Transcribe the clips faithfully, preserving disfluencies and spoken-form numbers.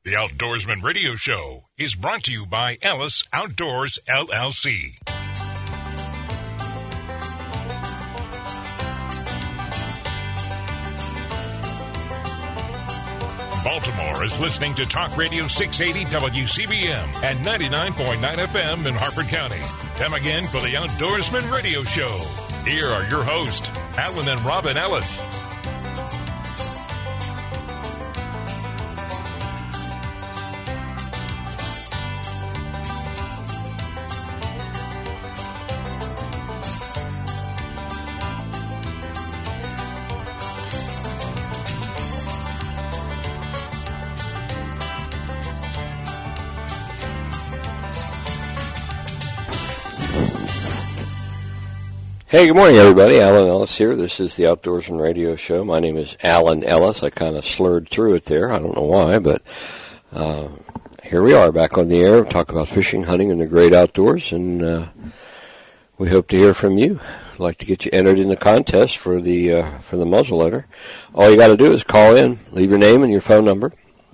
The Outdoorsman Radio Show is brought to you by Ellis Outdoors, L L C. Baltimore is listening to Talk Radio six eighty W C B M and ninety-nine point nine F M in Harford County. Time again for the Outdoorsman Radio Show. Here are your hosts, Alan and Robin Ellis. Hey, good morning, everybody. Alan Ellis here. This is the Outdoorsman Radio Show. My name is Alan Ellis. I kind of slurred through it there. I don't know why, but uh, here we are back on the air. Talk about fishing, hunting, and the great outdoors, and uh, we hope to hear from you. I'd like to get you entered in the contest for the uh, for the muzzleloader. All you got to do is call in, leave your name and your phone number.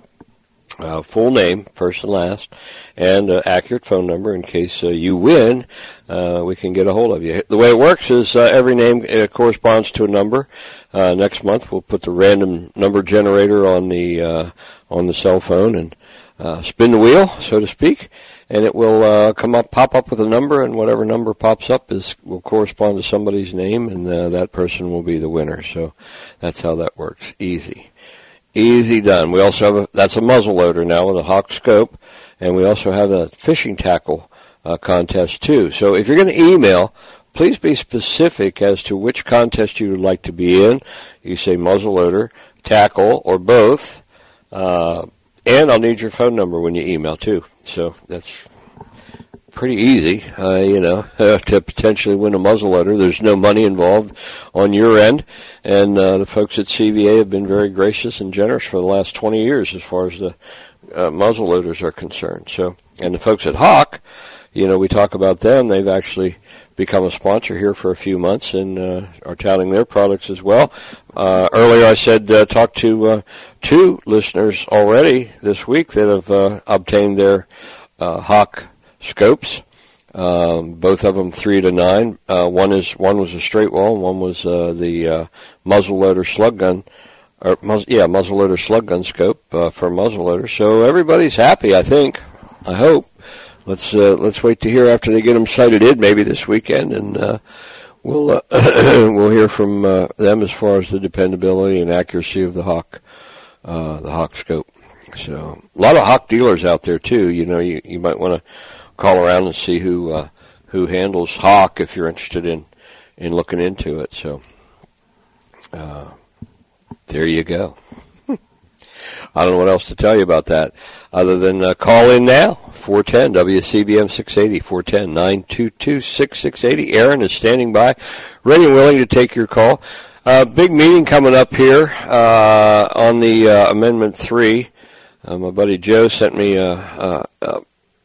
Uh, full name, first and last, and uh, accurate phone number in case uh, you win. Uh, we can get a hold of you. The way it works is uh, every name uh, corresponds to a number. Uh, next month we'll put the random number generator on the uh, on the cell phone and uh, spin the wheel, so to speak, and it will uh, come up, pop up with a number, and whatever number pops up is will correspond to somebody's name, and uh, that person will be the winner. So that's how that works. Easy. Easy done. We also have a, that's a muzzleloader now with a Hawk scope, and we also have a fishing tackle uh, contest too. So if you're going to email, please be specific as to which contest you would like to be in. You say muzzleloader, tackle, or both, uh, and I'll need your phone number when you email too. So that's pretty easy, uh, you know, uh, to potentially win a muzzleloader. There's no money involved on your end, and uh, the folks at C V A have been very gracious and generous for the last twenty years as far as the uh, muzzleloaders are concerned. So, and the folks at Hawk, you know, we talk about them. They've actually become a sponsor here for a few months and uh, are touting their products as well. Uh, earlier I said uh, talk to uh, two listeners already this week that have uh, obtained their uh, Hawk scopes, um, both of them three to nine. Uh, one is one was a straight wall, and one was uh, the uh, muzzleloader slug gun, or muzz, yeah, muzzleloader slug gun scope uh, for muzzleloader. So everybody's happy, I think. I hope. Let's uh, let's wait to hear after they get them sighted in, maybe this weekend, and uh, we'll uh, we'll hear from uh, them as far as the dependability and accuracy of the Hawk, uh, the Hawk scope. So a lot of Hawk dealers out there too. You know, you you might want to call around and see who uh, who handles Hawk if you're interested in, in looking into it. So uh, there you go. I don't know what else to tell you about that other than uh, call in now, four one zero W C B M six eighty, four one zero, nine two two, six six eight zero. Aaron is standing by, ready and willing to take your call. Uh, big meeting coming up here uh, on the uh, Amendment three. Uh, my buddy Joe sent me a, a, a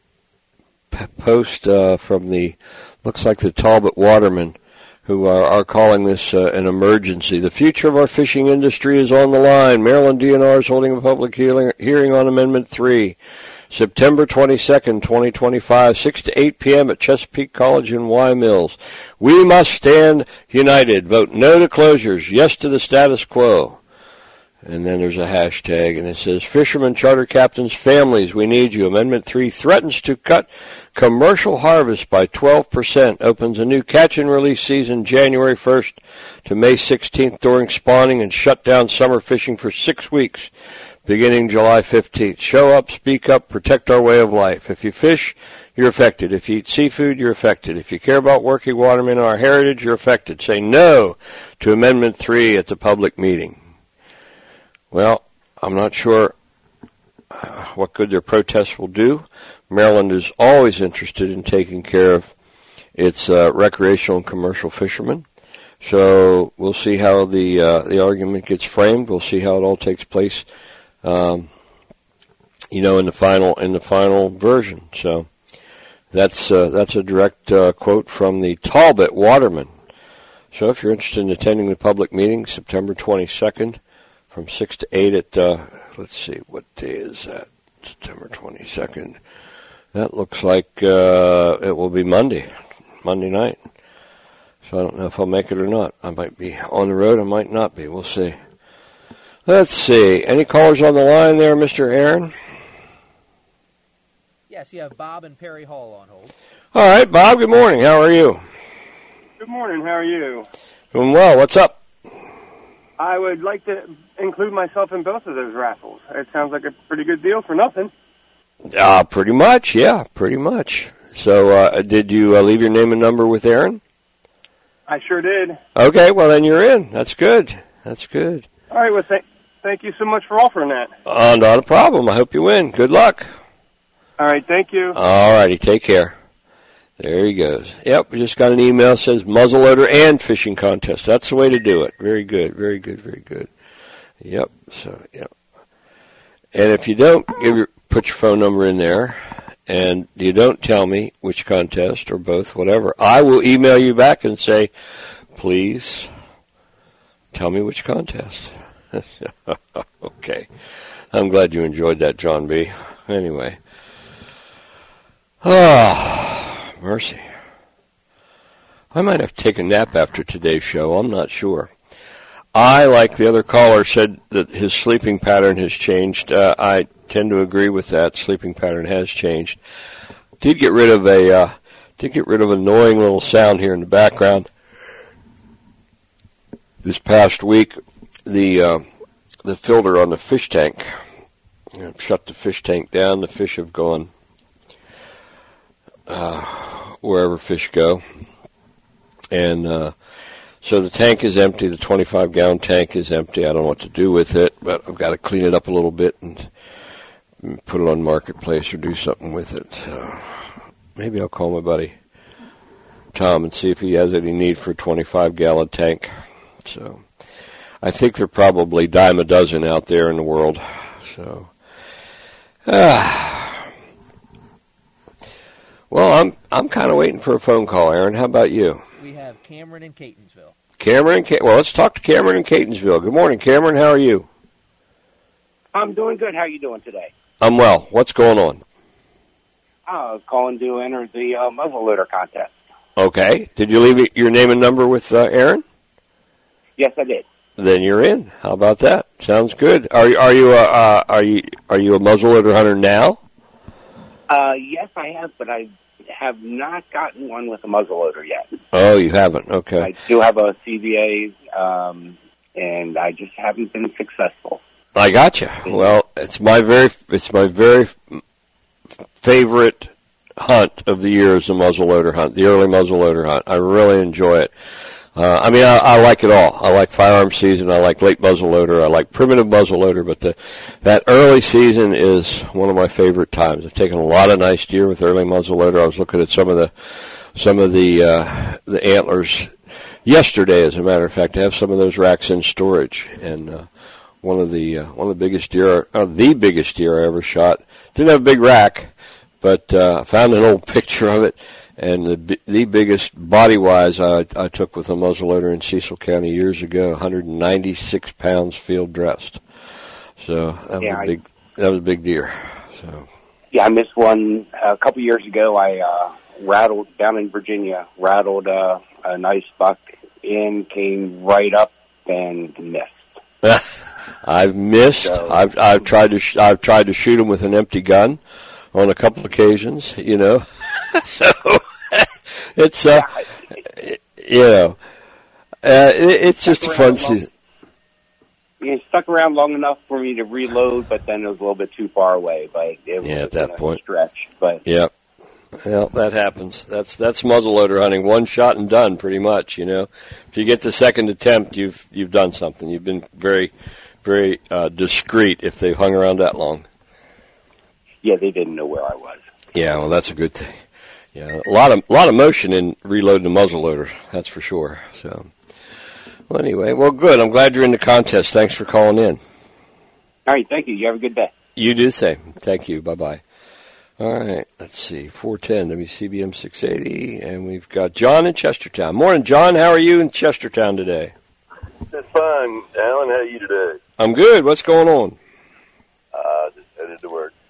post uh, from the, looks like the Talbot Watermen, who are, are calling this uh, an emergency. The future of our fishing industry is on the line. Maryland D N R is holding a public hearing, hearing on Amendment three, September twenty-second, twenty twenty-five, six to eight p.m. at Chesapeake College in Y Mills. We must stand united. Vote no to closures, yes to the status quo. And then there's a hashtag, and it says, Fishermen, Charter Captains, Families, we need you. Amendment three threatens to cut commercial harvest by twelve percent, opens a new catch-and-release season January first to May sixteenth during spawning, and shut down summer fishing for six weeks, beginning July fifteenth. Show up, speak up, protect our way of life. If you fish, you're affected. If you eat seafood, you're affected. If you care about working watermen and our heritage, you're affected. Say no to Amendment three at the public meeting. Well, I'm not sure what good their protests will do. Maryland is always interested in taking care of its uh, recreational and commercial fishermen. So we'll see how the uh, the argument gets framed. We'll see how it all takes place, um, you know, in the final in the final version. So that's uh, that's a direct uh, quote from the Talbot Watermen. So if you're interested in attending the public meeting, September twenty-second. From six to eight at, uh, let's see, what day is that? September twenty-second. That looks like uh, it will be Monday, Monday night. So I don't know if I'll make it or not. I might be on the road. I might not be. We'll see. Let's see. Any callers on the line there, Mister Aaron? Yes, you have Bob and Perry Hall on hold. All right, Bob, good morning. How are you? Good morning. How are you? Doing well. What's up? I would like to include myself in both of those raffles. It sounds like a pretty good deal for nothing. Uh, pretty much, yeah, pretty much. So uh, did you uh, leave your name and number with Aaron? I sure did. Okay, well, then you're in. That's good. That's good. All right, well, th- thank you so much for offering that. Uh, not a problem. I hope you win. Good luck. All right, thank you. All righty, take care. There he goes. Yep, we just got an email that says muzzleloader and fishing contest. That's the way to do it. Very good, very good, very good. Yep, so, yep. And if you don't, give your, put your phone number in there, and you don't tell me which contest or both, whatever, I will email you back and say, please tell me which contest. Okay. I'm glad you enjoyed that, John B. Anyway. Ah, oh, mercy. I might have to take a nap after today's show. I'm not sure. I, like the other caller, said that his sleeping pattern has changed. Uh, I tend to agree with that. Sleeping pattern has changed. Did get rid of a uh, did get rid of an annoying little sound here in the background. This past week, the uh, the filter on the fish tank, I've shut the fish tank down. The fish have gone uh, wherever fish go, and uh, so the tank is empty. The twenty-five gallon tank is empty. I don't know what to do with it, but I've got to clean it up a little bit and put it on Marketplace or do something with it. Uh, maybe I'll call my buddy Tom and see if he has any need for a twenty-five gallon tank. So I think there are probably dime a dozen out there in the world. So, ah. Well, I'm I'm kind of waiting for a phone call, Aaron. How about you? We have Cameron in Catonsville. Cameron in Ca- well, let's talk to Cameron in Catonsville. Good morning, Cameron. How are you? I'm doing good. How are you doing today? I'm well. What's going on? I was calling to enter the uh, muzzleloader contest. Okay. Did you leave your name and number with uh, Aaron? Yes, I did. Then you're in. How about that? Sounds good. Are you are you a uh, are you are you a muzzleloader hunter now? Uh, yes, I have, but I have not gotten one with a muzzleloader yet. Oh, you haven't. Okay. I do have a C V A, um, and I just haven't been successful. I gotcha. Well, it's my very it's my very favorite hunt of the year is the muzzleloader hunt, the early muzzleloader hunt. I really enjoy it. Uh, I mean, I, I like it all. I like firearm season. I like late muzzleloader. I like primitive muzzleloader. But the that early season is one of my favorite times. I've taken a lot of nice deer with early muzzleloader. I was looking at some of the some of the uh, the antlers yesterday, as a matter of fact. I have some of those racks in storage, and uh, one of the uh, one of the biggest deer, uh, the biggest deer I ever shot. Didn't have a big rack, but uh, I found an old picture of it. And the the biggest body-wise I, I took with a muzzleloader in Cecil County years ago, one hundred ninety-six pounds field dressed. So that yeah, was a big that was a big deer. So yeah, I missed one a couple years ago. I uh, rattled down in Virginia, rattled uh, a nice buck in, came right up and missed. I've missed. So, I've I've tried to sh- I've tried to shoot him with an empty gun on a couple occasions. You know. So it's uh, you know, uh, it, it's just a fun season. It stuck around long enough for me to reload, but then it was a little bit too far away. But it yeah, was at that point, stretch. But yep, well, that happens. That's that's muzzleloader hunting. One shot and done, pretty much. You know, if you get the second attempt, you've you've done something. You've been very, very uh, discreet if they've hung around that long. Yeah, they didn't know where I was. Yeah, well, that's a good thing. Yeah, a lot of a lot of motion in reloading the muzzleloader, that's for sure. So, well, anyway, well, good. I'm glad you're in the contest. Thanks for calling in. All right, thank you. You have a good day. You do the same. Thank you. Bye bye. All right, let's see, four ten W C B M six eighty, and we've got John in Chestertown. Morning, John. How are you in Chestertown today? That's fine, Alan. How are you today? I'm good. What's going on? Uh, just headed to work.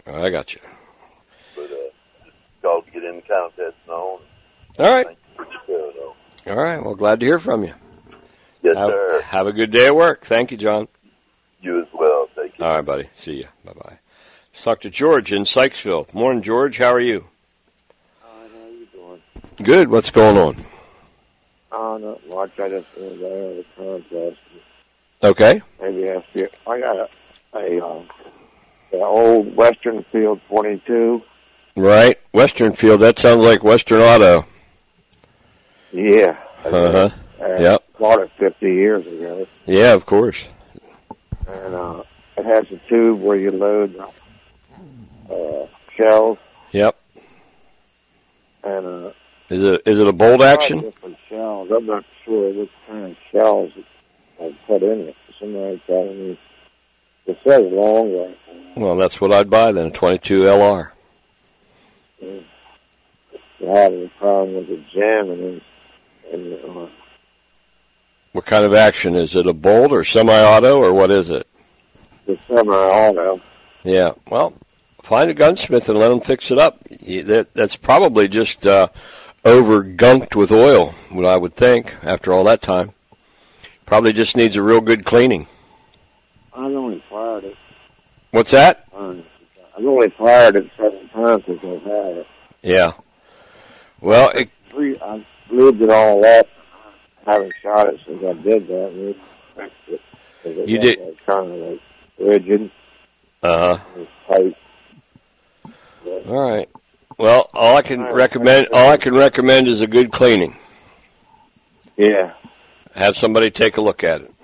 I got you. But uh, just called to get in the contest and all. All right. Thank you for the show, though. All right. Well, glad to hear from you. Yes, have, sir. Have a good day at work. Thank you, John. You as well. Take care. All right, buddy. See you. Bye-bye. Let's talk to George in Sykesville. Morning, George. How are you? Uh, how you doing? Good. What's going on? Uh, not much. I just wanted to have a contest. Okay. Maybe ask you. I got a, a uh, an old Western Field twenty-two. Right. Western Field. That sounds like Western Auto. Yeah. Uh-huh. I Yep. bought it fifty years ago. Yeah, of course. And uh, it has a tube where you load uh, shells. Yep. And uh, Is it is it a bolt action? different shells. I'm not sure which kind of shells I put in it. Somebody telling me it says long rifle. Well, that's what I'd buy then, a twenty-two L R. Mm. You're having a problem with the jamming and, and uh, What kind of action? Is it a bolt or semi-auto or what is it? the semi-auto. Yeah, well, find a gunsmith and let him fix it up. You- That, that's probably just uh, over-gunked with oil, what I would think, after all that time. Probably just needs a real good cleaning. I've only fired it. What's that? Um, I've only fired it seven times since I've had it. Yeah. Well, it, Three, I've lubed it all up. I haven't shot it since I did that. And it, it, it You got did- like kind of like rigid. uh-huh. It's tight. All right. Well, all I can recommend, all I can recommend is a good cleaning. Yeah. Have somebody take a look at it.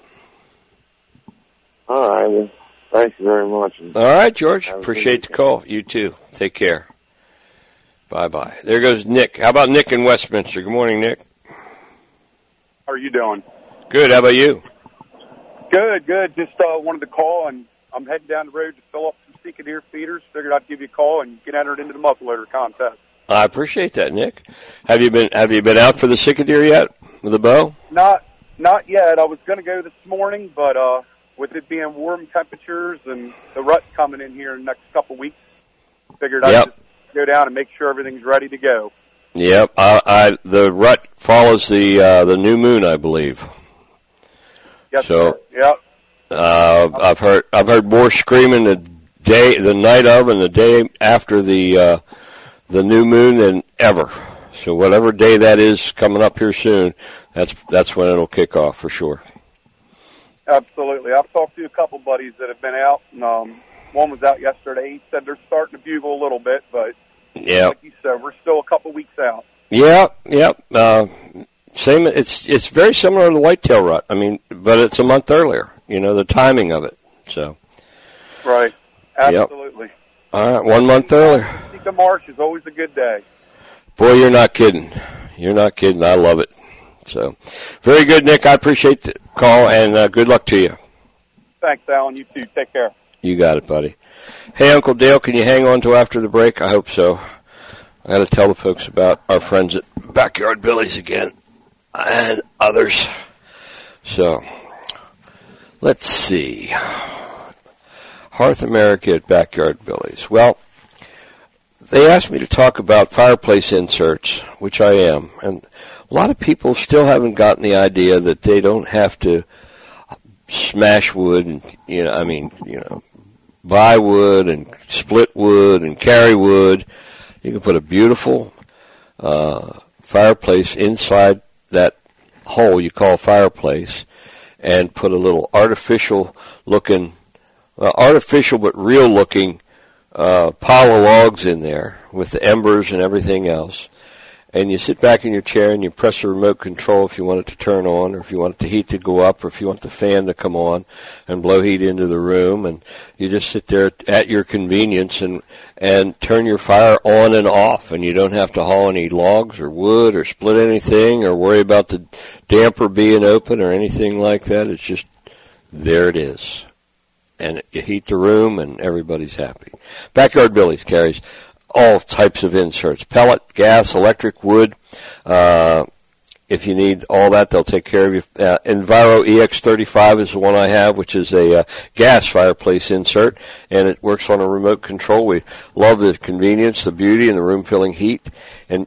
All right. Well, thank you very much. All right, George. Have a Appreciate good the call. You too. Take care. Bye-bye. There goes Nick. How about Nick in Westminster? Good morning, Nick. How are you doing? Good. How about you? Good, good. Just uh, wanted to call, and I'm heading down the road to fill up some Seeking Deer feeders. Figured I'd give you a call and get entered into the muzzleloader contest. I appreciate that, Nick. Have you been Have you been out for the Sycamore yet with a bow? Not, not yet. I was going to go this morning, but uh, with it being warm temperatures and the rut coming in here in the next couple weeks, figured I'd Yep. just go down and make sure everything's ready to go. Yep. I, I the rut follows the uh, the new moon, I believe. Yes, So- sir. Yep. Uh, I've heard I've heard more screaming the day, the night of, and the day after the uh, the new moon than ever. So whatever day that is coming up here soon, that's that's when it'll kick off for sure. Absolutely. I've talked to a couple buddies that have been out, and um, one was out yesterday. He said they're starting to bugle a little bit, but Yeah. like you said, we're still a couple weeks out. Yeah, yeah. Uh, same. It's it's very similar to the whitetail rut. I mean, but it's a month earlier. You know, the timing of it. So, Right. Absolutely. all right, one month earlier. Seeker Marsh is always a good day. Boy, you're not kidding. You're not kidding. I love it. So, very good, Nick. I appreciate the call, and uh, good luck to you. Thanks, Alan. You too. Take care. You got it, buddy. Hey, Uncle Dale, can you hang on till after the break? I hope so. I got to tell the folks about our friends at Backyard Billy's again, and others. So, let's see. Hearth America at Backyard Billy's. Well, they asked me to talk about fireplace inserts, which I am. And a lot of people still haven't gotten the idea that they don't have to smash wood and, you know, I mean, you know, buy wood and split wood and carry wood. You can put a beautiful uh, fireplace inside that hole you call fireplace and put a little artificial looking, uh, artificial but real looking uh, pile of logs in there with the embers and everything else. And you sit back in your chair and you press the remote control if you want it to turn on or if you want the heat to go up or if you want the fan to come on and blow heat into the room. And you just sit there at your convenience and, and turn your fire on and off. And you don't have to haul any logs or wood or split anything or worry about the damper being open or anything like that. It's just, there it is. And you heat the room and everybody's happy. Backyard Billy's carries all types of inserts, pellet, gas, electric, wood, uh, if you need all that, they'll take care of you. Uh, Enviro E X thirty-five is the one I have, which is a uh, gas fireplace insert, and it works on a remote control. We love the convenience, the beauty, and the room-filling heat. And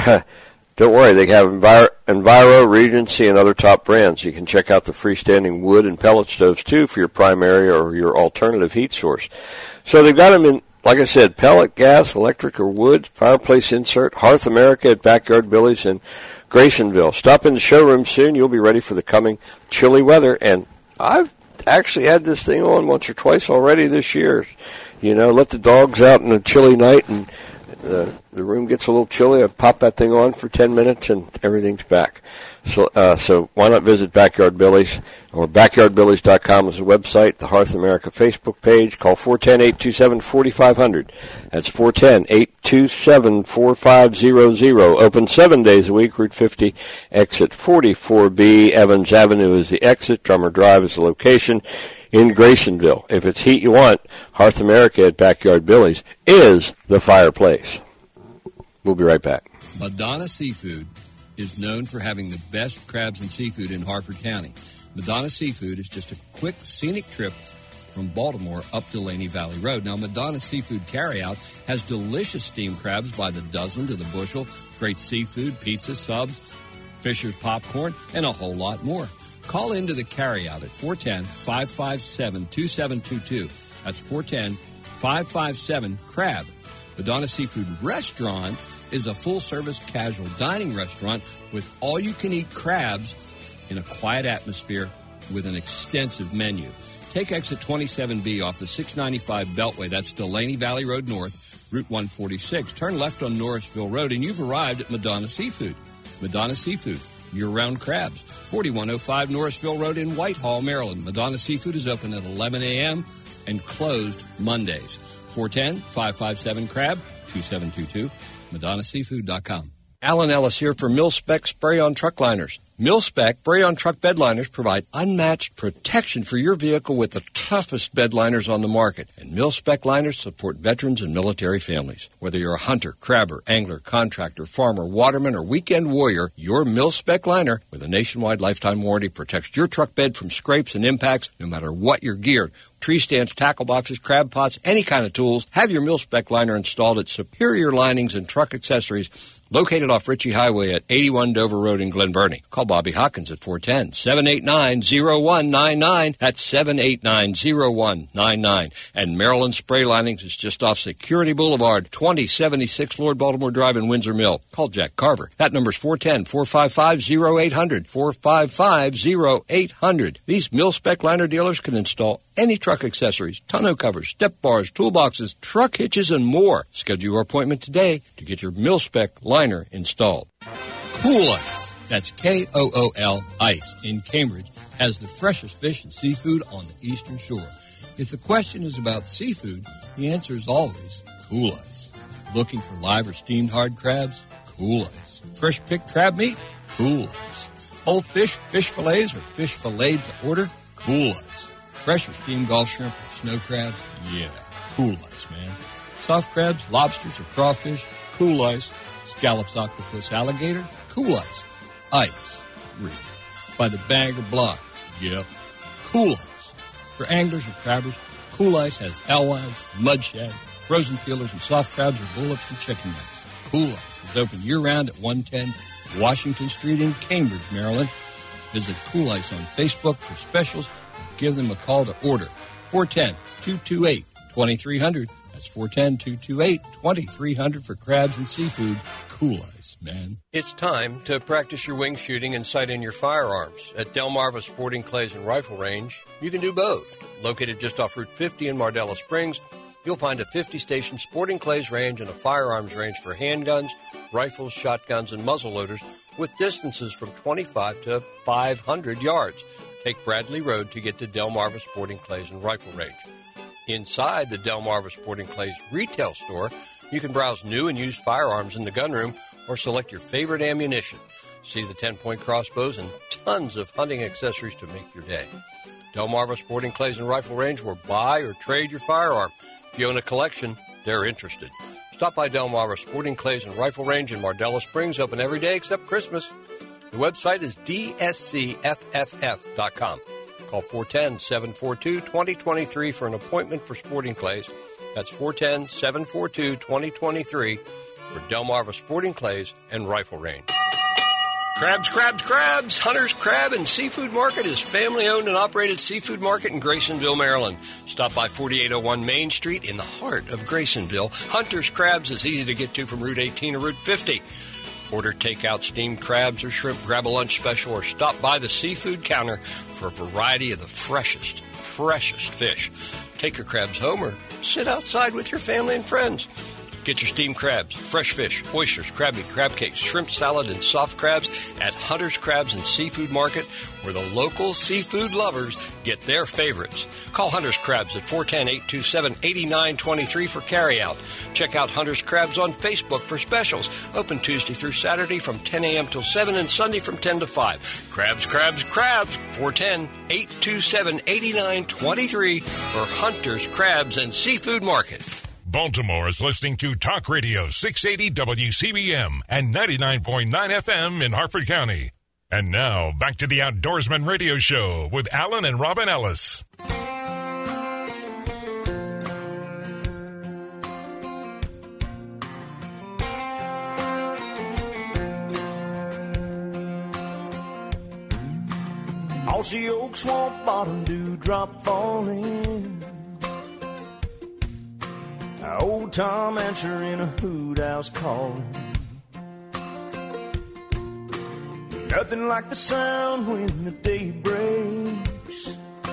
don't worry, they have Enviro, Enviro, Regency, and other top brands. You can check out the freestanding wood and pellet stoves, too, for your primary or your alternative heat source. So they've got them in, like I said, pellet, gas, electric, or wood, fireplace insert, Hearth America at Backyard Billy's in Graysonville. Stop in the showroom soon. You'll be ready for the coming chilly weather. And I've actually had this thing on once or twice already this year. You know, let the dogs out on a chilly night and the, the room gets a little chilly. I pop that thing on for ten minutes and everything's back. So, uh, so why not visit Backyard Billy's, or backyard billies dot com is the website, the Hearth America Facebook page. Call four one zero, eight two seven, four five zero zero. That's four one zero, eight two seven, four five zero zero. Open seven days a week, Route fifty, exit forty-four B. Evans Avenue is the exit. Drummer Drive is the location in Graysonville. If it's heat you want, Hearth America at Backyard Billy's is the fireplace. We'll be right back. Madonna Seafood is known for having the best crabs and seafood in Harford County. Madonna Seafood is just a quick, scenic trip from Baltimore up to Laney Valley Road. Now, Madonna Seafood Carryout has delicious steamed crabs by the dozen to the bushel, great seafood, pizza, subs, Fisher's popcorn, and a whole lot more. Call into the carryout at four one zero, five five seven, two seven two two. That's four one zero, five five seven, CRAB. Madonna Seafood Restaurant is a full-service casual dining restaurant with all-you-can-eat crabs in a quiet atmosphere with an extensive menu. Take exit twenty-seven B off the six ninety-five Beltway. That's Delaney Valley Road North, Route one forty-six. Turn left on Norrisville Road, and you've arrived at Madonna Seafood. Madonna Seafood, year-round crabs. forty-one oh five Norrisville Road in Whitehall, Maryland. Madonna Seafood is open at eleven a.m. and closed Mondays. four one zero, five five seven, CRAB, two seven two two. Madonna Seafood dot com. Alan Ellis here for Mil-Spec Spray-On Truck Liners. Mil-Spec Spray-On Truck Bed Liners provide unmatched protection for your vehicle with the toughest bed liners on the market. And Mil-Spec liners support veterans and military families. Whether you're a hunter, crabber, angler, contractor, farmer, waterman, or weekend warrior, your Mil-Spec liner with a nationwide lifetime warranty protects your truck bed from scrapes and impacts no matter what you're geared. Tree stands, tackle boxes, crab pots, any kind of tools. Have your Mil-Spec liner installed at Superior Linings and Truck Accessories, located off Ritchie Highway at eighty-one Dover Road in Glen Burnie. Call Bobby Hawkins at four one zero, seven eight nine, zero one nine nine. That's seven eight nine, zero one nine nine. And Maryland Spray Linings is just off Security Boulevard, twenty seventy-six Lord Baltimore Drive in Windsor Mill. Call Jack Carver. That number's four one zero, four five five, zero eight zero zero, four five five, zero eight zero zero. These Mil-Spec liner dealers can install any truck accessories, tonneau covers, step bars, toolboxes, truck hitches, and more. Schedule your appointment today to get your Mil-Spec liner installed. Cool Ice, that's K O O L Ice, in Cambridge, has the freshest fish and seafood on the Eastern Shore. If the question is about seafood, the answer is always Cool Ice. Looking for live or steamed hard crabs? Cool Ice. Fresh picked crab meat? Cool Ice. Whole fish, fish fillets, or fish filleted to order? Cool Ice. Fresh or steamed Gulf shrimp or snow crabs? Yeah, Cool Ice, man. Soft crabs, lobsters, or crawfish? Cool Ice. Scallops, octopus, alligator? Cool Ice. Ice. Real. By the bag or block? Yep. Cool Ice. For anglers or crabbers, Cool Ice has alewives, mud shad, frozen peelers, and soft crabs or bullets and chicken nuggets. Cool Ice is open year-round at one ten Washington Street in Cambridge, Maryland. Visit Cool Ice on Facebook for specials. Give them a call to order. four one zero, two two eight, two three zero zero. That's four one zero, two two eight, two three zero zero for crabs and seafood. Cool Ice, man. It's time to practice your wing shooting and sight in your firearms. At Delmarva Sporting Clays and Rifle Range, you can do both. Located just off Route fifty in Mardella Springs, you'll find a fifty-station sporting clays range and a firearms range for handguns, rifles, shotguns, and muzzleloaders with distances from twenty-five to five hundred yards. Take Bradley Road to get to Delmarva Sporting Clays and Rifle Range. Inside the Delmarva Sporting Clays retail store, you can browse new and used firearms in the gunroom or select your favorite ammunition. See the ten-point crossbows and tons of hunting accessories to make your day. Delmarva Sporting Clays and Rifle Range will buy or trade your firearm. If you own a collection, they're interested. Stop by Delmarva Sporting Clays and Rifle Range in Mardella Springs, open every day except Christmas. The website is d s c f f f dot com. Call four one zero, seven four two, two zero two three for an appointment for Sporting Clays. That's four one zero, seven four two, two zero two three for Delmarva Sporting Clays and Rifle Range. Crabs, crabs, crabs! Hunter's Crab and Seafood Market is family-owned and operated seafood market in Graysonville, Maryland. Stop by forty-eight oh one Main Street in the heart of Graysonville. Hunter's Crabs is easy to get to from Route eighteen or Route fifty. Order takeout steamed crabs or shrimp, grab a lunch special, or stop by the seafood counter for a variety of the freshest, freshest fish. Take your crabs home or sit outside with your family and friends. Get your steamed crabs, fresh fish, oysters, crab meat, crab cakes, shrimp salad, and soft crabs at Hunter's Crabs and Seafood Market, where the local seafood lovers get their favorites. Call Hunter's Crabs at four one zero, eight two seven, eight nine two three for carryout. Check out Hunter's Crabs on Facebook for specials. Open Tuesday through Saturday from ten a.m. till seven and Sunday from ten to five. Crabs, crabs, crabs. four one zero, eight two seven, eight nine two three for Hunter's Crabs and Seafood Market. Baltimore is listening to Talk Radio six eighty W C B M and ninety-nine point nine F M in Harford County. And now, back to the Outdoorsman Radio Show with Alan and Robin Ellis. Aussie Oak Swamp Bottom Dewdrop falling. Old Tom answering a hoot house calling. Nothing like the sound when the day breaks.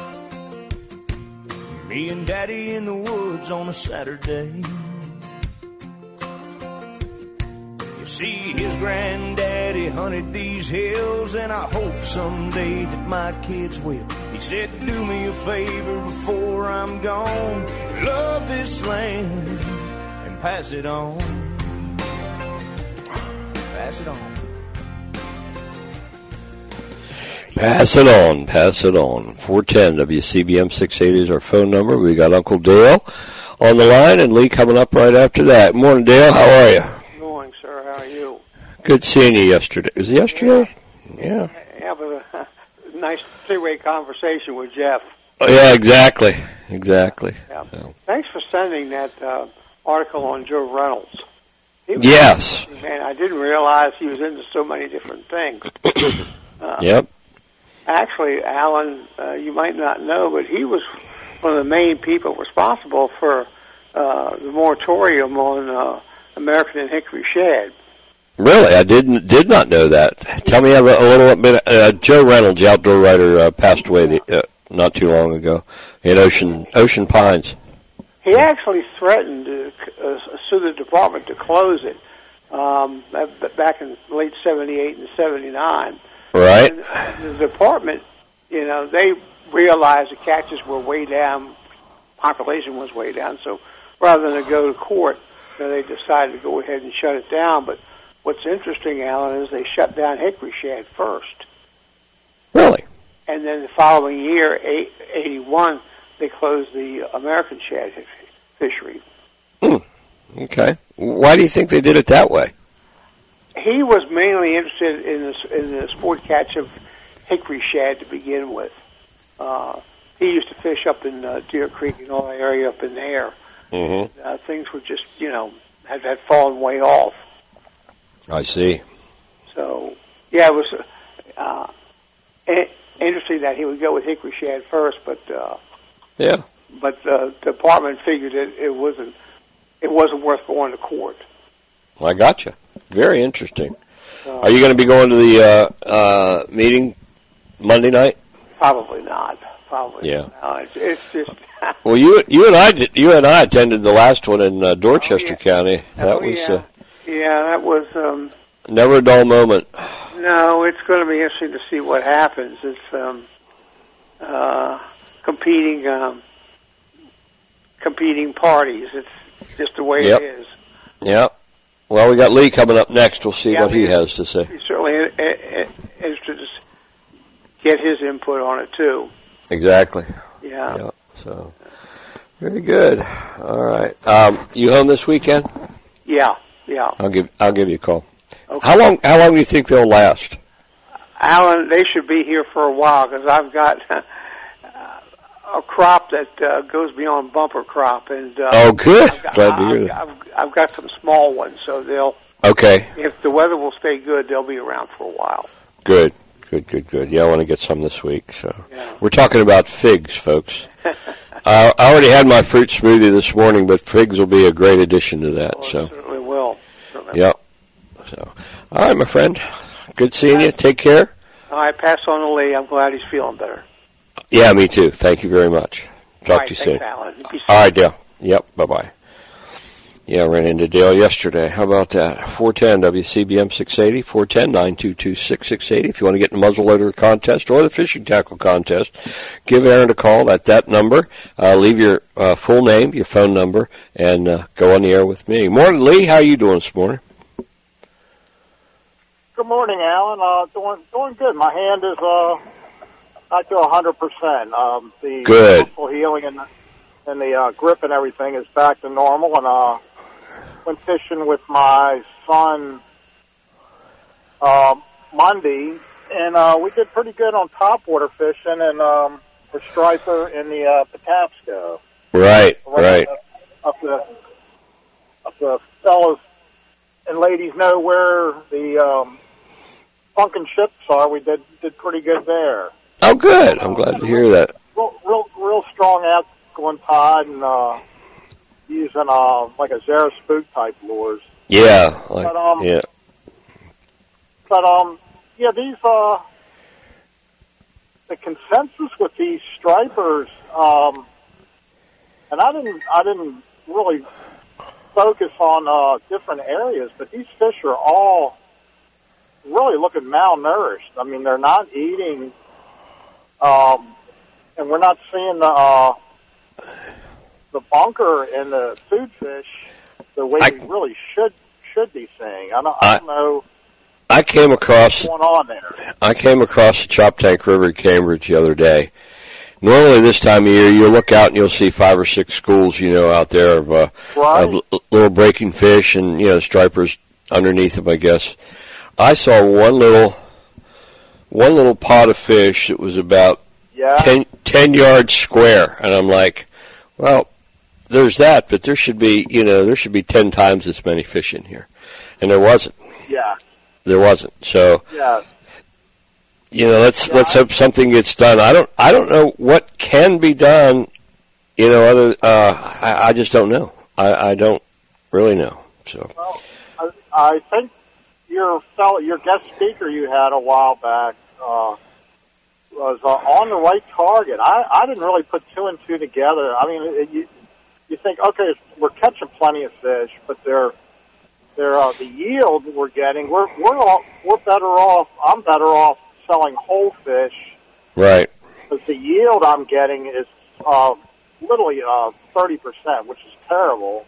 Me and Daddy in the woods on a Saturday. You see, his granddaddy hunted these hills, and I hope someday that my kids will. He said, do me a favor before I'm gone. Love this land and pass it on. Pass it on. Pass it on. Pass it on. four one zero W C B M six eighty is our phone number. We got Uncle Dale on the line and Lee coming up right after that. Morning, Dale. How are you? Good morning, sir. How are you? Good seeing you yesterday. Was it yesterday? Yeah. Yeah, but a nice three-way conversation with Jeff. Oh, yeah, exactly. Exactly. Yeah. So. Thanks for sending that uh, article on Joe Reynolds. He was, yes. Man, I didn't realize he was into so many different things. uh, yep. Actually, Alan, uh, you might not know, but he was one of the main people responsible for uh, the moratorium on uh, American and hickory shad. Really? I didn't did not know that. Tell me a, a little bit. Uh, Joe Reynolds, the outdoor writer, uh, passed away the, uh, not too long ago in Ocean Ocean Pines. He actually threatened to uh, sue the department to close it um, back in late seventy-eight and seventy-nine. Right. And the department, you know, they realized the catches were way down, population was way down, so rather than to go to court, you know, they decided to go ahead and shut it down. But what's interesting, Alan, is they shut down hickory shad first. Really? And then the following year, eighty-one, they closed the American shad fishery. Hmm. Okay. Why do you think they did it that way? He was mainly interested in the, in the sport catch of hickory shad to begin with. Uh, he used to fish up in uh, Deer Creek and all the area up in there. Mm-hmm. Uh, things were just, you know, had, had fallen way off. I see. So, yeah, it was uh, a- interesting that he would go with hickory shad first, but uh, yeah, but the department figured it, it wasn't it wasn't worth going to court. I gotcha. Very interesting. Uh, Are you going to be going to the uh, uh, meeting Monday night? Probably not. Probably. Yeah. Not. It's, it's just. Well, you you and I did, you and I attended the last one in uh, Dorchester oh, yeah. County. That oh, was yeah. Uh, yeah, that was um, never a dull moment. No, it's going to be interesting to see what happens. It's um, uh, competing um, competing parties. It's just the way yep. it is. Yep. Well, we got Lee coming up next. We'll see yeah, what I mean, he has to say. He's certainly interested to get his input on it too. Exactly. Yeah. Yep. So, very good. All right. Um, you home this weekend? Yeah. Yeah. I'll give I'll give you a call. Okay. How long How long do you think they'll last? Alan, they should be here for a while because I've got a crop that uh, goes beyond bumper crop. And uh, oh, good. I've got, Glad to hear that. I've, I've, I've got some small ones, so they'll. Okay. If the weather will stay good, they'll be around for a while. Good, good, good, good. Yeah, I want to get some this week. So yeah. We're talking about figs, folks. uh, I already had my fruit smoothie this morning, but figs will be a great addition to that. Oh, so it certainly will. Certainly yep. So, all right, my friend. Good seeing you. Take care. All right, pass on to Lee. I'm glad he's feeling better. Yeah, me too. Thank you very much. Talk All right, to you thanks, soon. Alan. Be safe. All right, Dale. Yep. Bye bye. Yeah, I ran into Dale yesterday. How about that? four ten W C B M six eighty, four ten, nine two two, six six eight zero. If you want to get in the muzzleloader contest or the fishing tackle contest, give Aaron a call at that number. Uh, leave your uh, full name, your phone number, and uh, go on the air with me. Morning, Lee. How are you doing this morning? Good morning, Alan. Uh, doing doing good. My hand is uh, not to a hundred percent. Um, the good muscle healing and and the uh, grip and everything is back to normal. And uh, went fishing with my son uh, Monday, and uh, we did pretty good on topwater fishing and um, for striper in the uh, Patapsco. Right, right. Up the up the fellows and ladies know where the um, sunken ships are. We did did pretty good there. Oh, good. I'm glad to hear that. Real, real, real strong outgoing tide and uh, using uh, like a Zara spook type lures. Yeah, like, but, um, yeah. But um, yeah, these uh, the consensus with these stripers, um, and I didn't, I didn't really focus on uh, different areas, but these fish are all really looking malnourished. I mean, they're not eating, um, and we're not seeing the uh, the bunker and the food fish the way I, we really should should be seeing. I don't, I don't know. I came across what's going on there. I came across the Choptank River in Cambridge the other day. Normally this time of year, you look out and you'll see five or six schools, you know, out there of, uh, right. of l- little breaking fish and, you know, stripers underneath them, I guess. I saw one little, one little pot of fish that was about yeah. ten, ten yards square. And I'm like, well, there's that, but there should be, you know, there should be ten times as many fish in here. And there wasn't. Yeah. There wasn't. So, yeah. you know, let's yeah, let's I, hope something gets done. I don't I don't know what can be done. You know, other uh, I, I just don't know. I, I don't really know. So, well, I, I think your fellow, your guest speaker you had a while back uh, was uh, on the right target. I, I didn't really put two and two together. I mean, it, you you think okay, we're catching plenty of fish, but they're they're uh, the yield we're getting. We're we're all, we're better off. I'm better off selling whole fish, right? Because the yield I'm getting is uh, literally uh, thirty percent, which is terrible.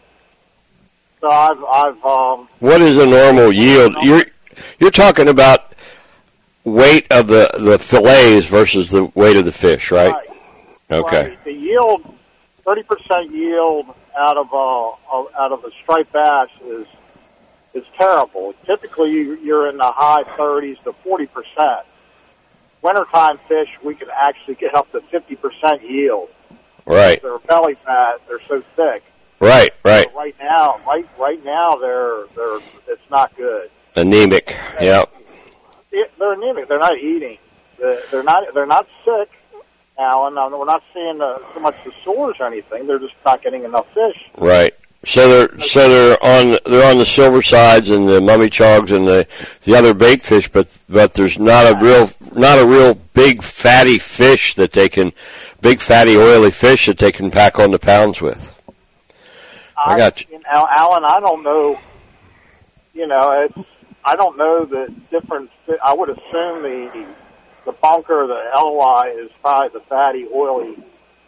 So I've, I've. Um, what is a normal yield? You're you're talking about weight of the, the fillets versus the weight of the fish, right? right. Okay. Right. The yield, thirty percent yield out of uh, out of a striped bass is is terrible. Typically, you're in the high thirties to forty percent. Wintertime fish, we can actually get up to fifty percent yield. Right. They're belly fat. They're so thick. Right. Right. So right now, right right now, they're they're it's not good. Anemic. Yeah. It, they're anemic. They're not eating. They're not they're not sick. Alan, we're not seeing uh, so much the sores or anything. They're just not getting enough fish. Right. So they're so they're on they're on the silver sides and the mummy chogs and the the other bait fish, but but there's not a real not a real big fatty fish that they can big fatty oily fish that they can pack on the pounds with. I, I got you. you know, Alan, I don't know. You know, it's I don't know the difference. I would assume the the bunker, the L Y, is probably the fatty oily.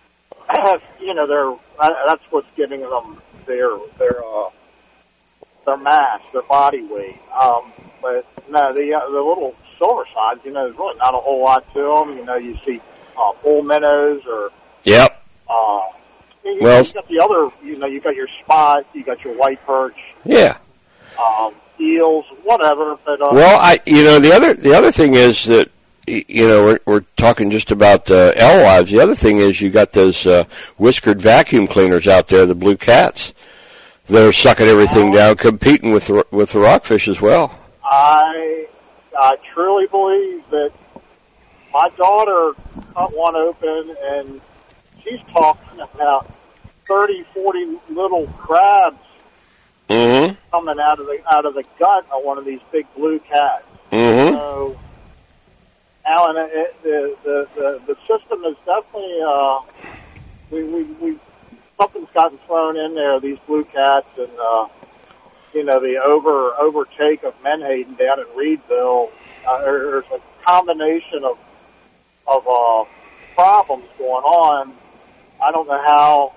You know, they're that's what's giving them their their uh, their mass, their body weight. Um, but no, the uh, the little silver sides, you know, there's really not a whole lot to them. You know, you see uh, bull minnows or yep. Uh, you, well, you got the other. You know, you got your spot, you got your white perch. Yeah. Um, eels, whatever. But uh, well, I you know the other the other thing is that you know, we're, we're talking just about uh, alewives. The other thing is you got those uh, whiskered vacuum cleaners out there, the blue cats, that are sucking everything down, competing with the, with the rockfish as well. I I truly believe that my daughter cut one open, and she's talking about thirty, forty little crabs mm-hmm. coming out of the out of the gut of one of these big blue cats. Mm-hmm. So, Alan, it, the, the the the system is definitely uh, we, we we something's gotten thrown in there. These blue cats and uh, you know the over overtake of Menhaden down in Reedville. Uh, there's a combination of of uh, problems going on. I don't know how.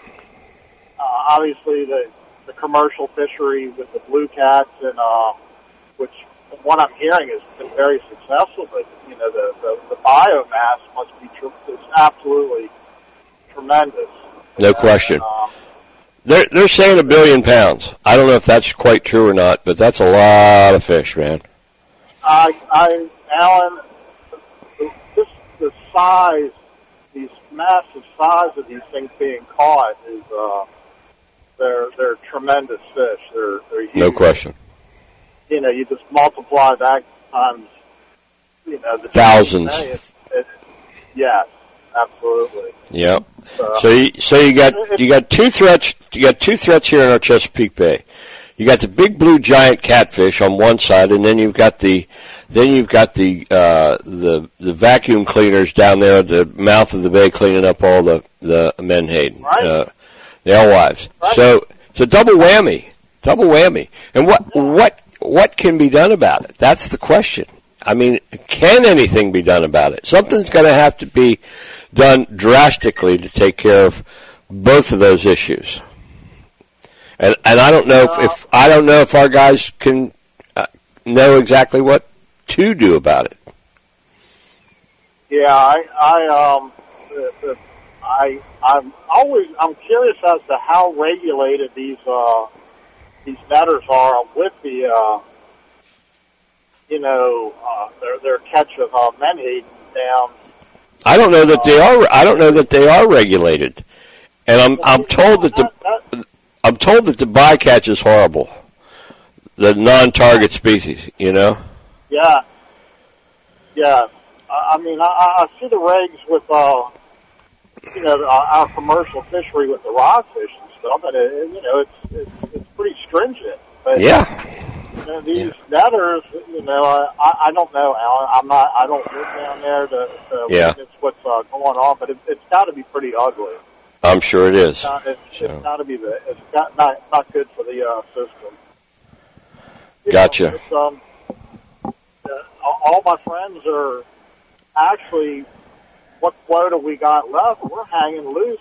Uh, obviously, the the commercial fishery with the blue cats and uh, which. What I'm hearing has been very successful, but you know the the, the biomass must be tr- is absolutely tremendous. No and, question. Um, they're they're saying a billion pounds. I don't know if that's quite true or not, but that's a lot of fish, man. I, I, Alan, this the size, these massive size of these things being caught is uh, they're they're tremendous fish. They're they're huge. No question. You know, you just multiply that times, you know, the thousands. It, it, yes, absolutely. Yep. Uh, so, you, so you got you got two threats. You got two threats here in our Chesapeake Bay. You got the big blue giant catfish on one side, and then you've got the then you've got the uh, the the vacuum cleaners down there at the mouth of the bay cleaning up all the the menhaden, right. uh, the alewives. Right. So it's a double whammy, double whammy. And what what what can be done about it? That's the question. I mean, can anything be done about it? Something's going to have to be done drastically to take care of both of those issues. And and I don't know if, if I don't know if our guys can uh, know exactly what to do about it. Yeah, I I um the, the, I I'm always I'm curious as to how regulated these uh these netters are with the uh you know uh, their their catch of uh, menhaden down. I don't know that uh, they are. I don't know that they are regulated, and I'm I'm told that the. That, I'm told that the bycatch is horrible, the non-target species, you know? Yeah. Yeah. I mean, I, I see the regs with, uh, you know, our, our commercial fishery with the rockfish and stuff, and, it, you know, it's, it's it's pretty stringent. But, yeah. You know, these yeah. netters, you know, I, I don't know, Alan. I'm not, I don't live down there to, to yeah. witness what's uh, going on, but it, it's got to be pretty ugly. I'm sure it is. It's got, it's, so. it's got to be the. It's got not not good for the uh, system. You gotcha. Know, it's, um, uh, all my friends are actually. What quota we got left? We're hanging loose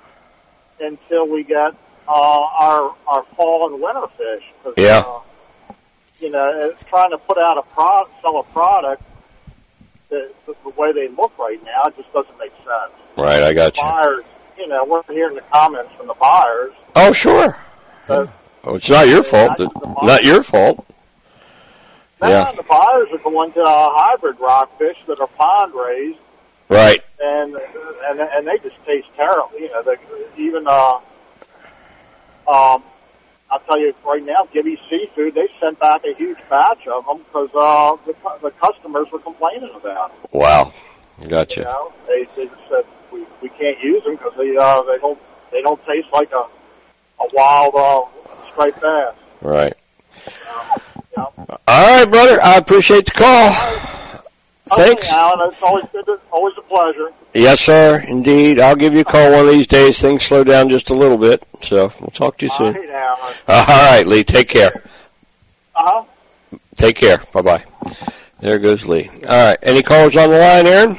until we get uh, our our fall and winter fish. Yeah. Uh, you know, it's trying to put out a pro sell a product that the way they look right now, it just doesn't make sense. Right, I got you. Buyers, you know, we're hearing the comments from the buyers. Oh, sure. But, oh, it's not your fault. Not, not your fault. Now yeah. the buyers are going to uh, hybrid rockfish that are pond raised. Right. And and and they just taste terrible. You know, they, even uh, um, I'll tell you right now, Gibby Seafood, they sent back a huge batch of them because uh, the, the customers were complaining about it. Wow. Gotcha. You know, they, they just said we we can't use them because they uh, they don't they don't taste like a a wild uh, striped bass. Right. Um, you know. All right, brother. I appreciate the call. Thanks, okay, Alan. It's always good. To, always a pleasure. Yes, sir. Indeed. I'll give you a call one of these days. Things slow down just a little bit, so we'll talk to you soon. All right, Alan. All right, Lee. Take care. Uh huh. Take care. Bye bye. There goes Lee. All right. Any callers on the line, Aaron?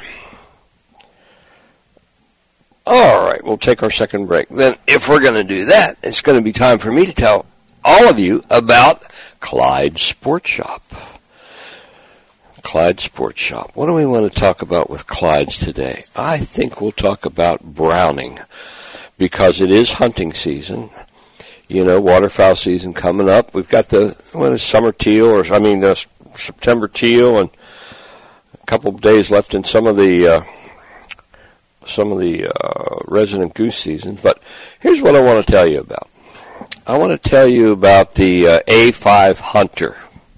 All right. We'll take our second break. Then, if we're going to do that, it's going to be time for me to tell all of you about Clyde Sports Shop. Clyde Sports Shop. What do we want to talk about with Clyde's today? I think we'll talk about browning because it is hunting season. You know, waterfowl season coming up. We've got the what is summer teal, or I mean, the September teal, and a couple of days left in some of the uh, some of the uh, resident goose seasons. But here's what I want to tell you about. I want to tell you about the uh, A five Hunter.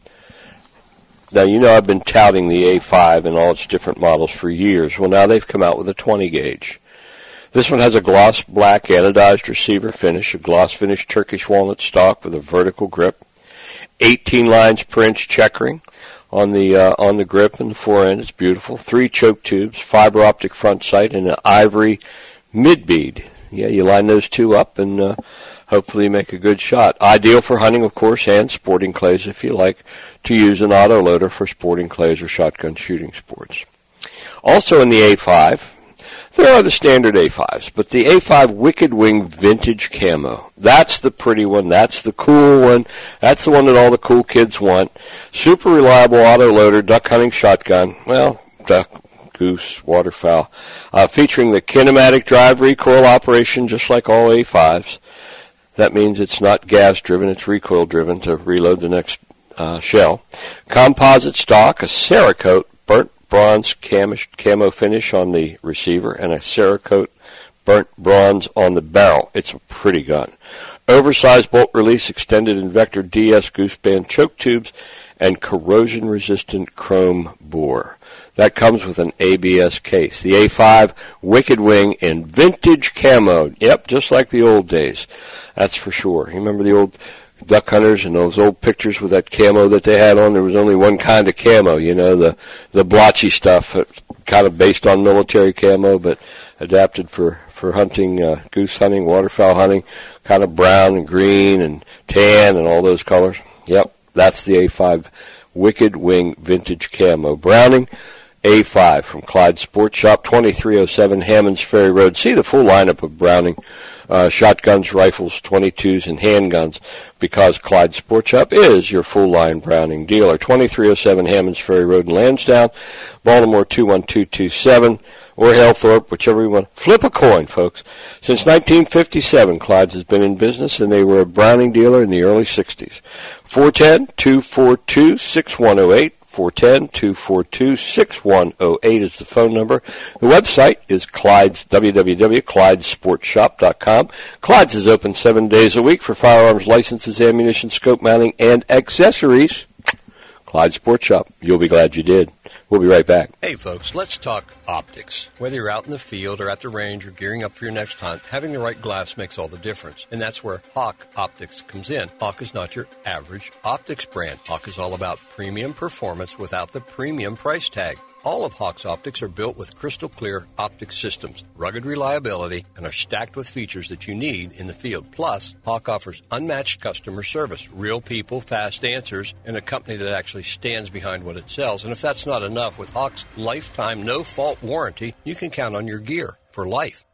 Now, you know I've been touting the A five and all its different models for years. Well, now they've come out with a twenty gauge. This one has a gloss black anodized receiver finish, a gloss finished Turkish walnut stock with a vertical grip, eighteen lines per inch checkering on the uh, on the grip and the forend. It's beautiful. Three choke tubes, fiber optic front sight, and an ivory mid bead. Yeah, you line those two up and uh, hopefully make a good shot. Ideal for hunting, of course, and sporting clays if you like to use an auto loader for sporting clays or shotgun shooting sports. Also in the A five, there are the standard A fives, but the A five Wicked Wing Vintage Camo. That's the pretty one. That's the cool one. That's the one that all the cool kids want. Super reliable auto loader, duck hunting shotgun. Well, duck, goose, waterfowl. Uh, featuring the kinematic drive recoil operation, just like all A fives. That means it's not gas-driven, it's recoil-driven to reload the next uh, shell. Composite stock, a Cerakote burnt bronze camo finish on the receiver, and a Cerakote burnt bronze on the barrel. It's a pretty gun. Oversized bolt release, extended Invector D S gooseband choke tubes, and corrosion-resistant chrome bore. That comes with an A B S case. The A five Wicked Wing in vintage camo. Yep, just like the old days. That's for sure. You remember the old duck hunters and those old pictures with that camo that they had on? There was only one kind of camo, you know, the, the blotchy stuff, kind of based on military camo, but adapted for, for hunting, uh, goose hunting, waterfowl hunting, kind of brown and green and tan and all those colors. Yep, that's the A five Wicked Wing Vintage Camo. Browning A five from Clyde Sports Shop, twenty-three oh seven Hammonds Ferry Road. See the full lineup of Browning uh, shotguns, rifles, twenty-twos, and handguns, because Clyde Sports Shop is your full-line Browning dealer. twenty-three oh seven Hammonds Ferry Road in Lansdowne, Baltimore two one two two seven, or Halethorpe, whichever you want. Flip a coin, folks. Since nineteen fifty-seven, Clyde's has been in business, and they were a Browning dealer in the early sixties. four one zero, two four two, six one zero eight. four one zero, two four two, six one zero eight is the phone number. The website is Clyde's, w w w dot clyde sports shop dot com. Clyde's is open seven days a week for firearms licenses, ammunition, scope mounting, and accessories. Clyde Sports Shop. You'll be glad you did. We'll be right back. Hey, folks, let's talk optics. Whether you're out in the field or at the range or gearing up for your next hunt, having the right glass makes all the difference. And that's where Hawk Optics comes in. Hawk is not your average optics brand. Hawk is all about premium performance without the premium price tag. All of Hawk's optics are built with crystal clear optics systems, rugged reliability, and are stacked with features that you need in the field. Plus, Hawk offers unmatched customer service, real people, fast answers, and a company that actually stands behind what it sells. And if that's not enough, with Hawk's lifetime no-fault warranty, you can count on your gear for life.